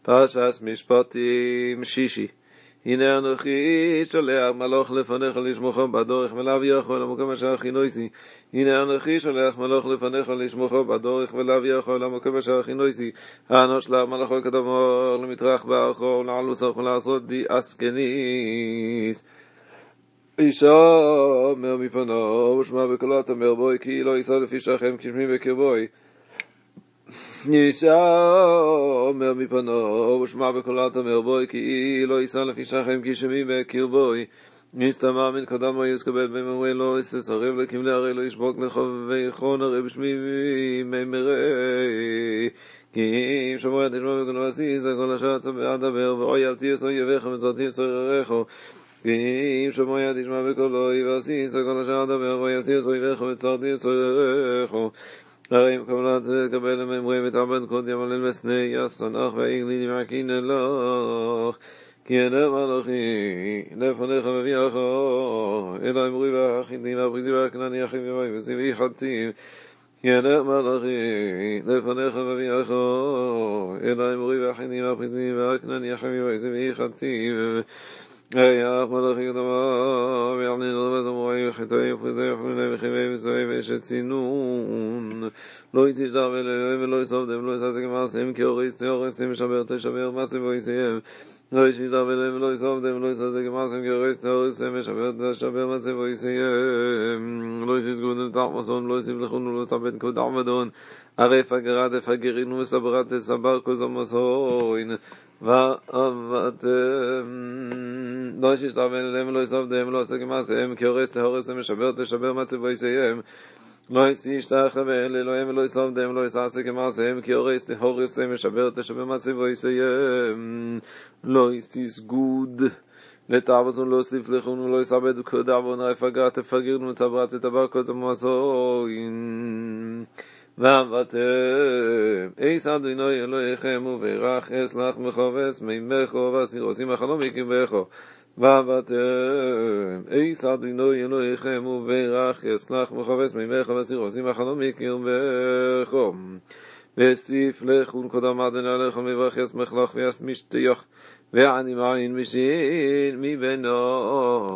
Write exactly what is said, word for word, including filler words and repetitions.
פרשת משפטים שישי. הנה אנוכי שולח מלאך לפניך לשמוך בדרך ולהביאך למקום אשר הכינותי. הנה אנוכי שולח מלאך לפניך לשמוך בדרך ולהביאך למקום אשר הכינותי. אנא שלח מלאכו כדבר למטרח באחור ולעלו צריך לעשות די אסקניס. ישמר מפניו ושמע בקולו תאמר בוי כי לא יישא לפי שכם כשמי בקרבוי. ישמר מפניו ושמע בקולו תאמר בוי כי לא יישא לפי שכם כשמי בקרבוי. נסתמא מן קדמו יסקבל בממרי לא יססרב לכמלי הרי לא ישבוק לחובכון הרי בשמי ממרי. כי אם שמוע תשמע בקולו עשיס כל אשר צבע דבר ואוי אל תהיה סויבך ומצרתי צורריך. אם שמוע תשמע בקולו ועשיס כל אשר דבר ואוי אל תהיה סויבך ומצרתי צורריך. הרי אם קבלת תקבל לממרי ותעבד קוד ימלל מסנה יסנח והעגלי נמעקין לך. כי אדם מלאכי לפניך מביאך אלא אמרי והחיתים והפריזי והכנעני אחים ימי וסיבי חתים. כי אדם מלאכי לפניך מביאך אלא אמרי והחיתים והפריזי והכנעני אחים ימי וסיבי חתים. היח מלאכי כתבה ויעלין רבת אמורי וחטאי ופריזי וחמילי וחימי וסוהי ואשת צינון. לא יסישתר ולאלוהים ולא יסובדם ולא יסעסק מעשיהם כי אוריס תאורסים משבר תשבר מעשים ויסיים. לא ישישתר ולאלוהים ולא יסובדם ולא יסעסק מעשיהם כי אוריס תאורסים משבר תשבר מעשים ויסיים. לא יסיס גודל תחמסון לא יסיף לכון ולא תעבד כוד עמדון. הרי פגרת הפגרין וסברת תסבר כוזמסוין. ואהבתם לא ישישתר ולאלוהים ולא יסובדם ולא יסעסק מעשיהם כי אוריס תאורסים משבר תשבר מעשים ויסיים. לא ישישתך ואלוהים ולא יסובדם ולא יסעסק מעשיהם כי אוריס תאורסים משבר תשבר מעשים ויסיים. לא יסיס גוד לתעבסון לא יוסיף לכון ולא יסעבד כוד עוון הרי פגרת הפגרין וסברת תסבר כוזמסוין. ואהבתם אייס אדוני אלוהיכם וברך אסלח מחובס מימך וסירוסים החלום יקבך. ואהבתם אייס אדוני אלוהיכם וברך אסלח מחובס מימך וסירוסים החלום יקבך. וסיף לכון קודם אדוני עליכם לברך יסמך לך ויסמישתיוך ועני מעין משין מבנו.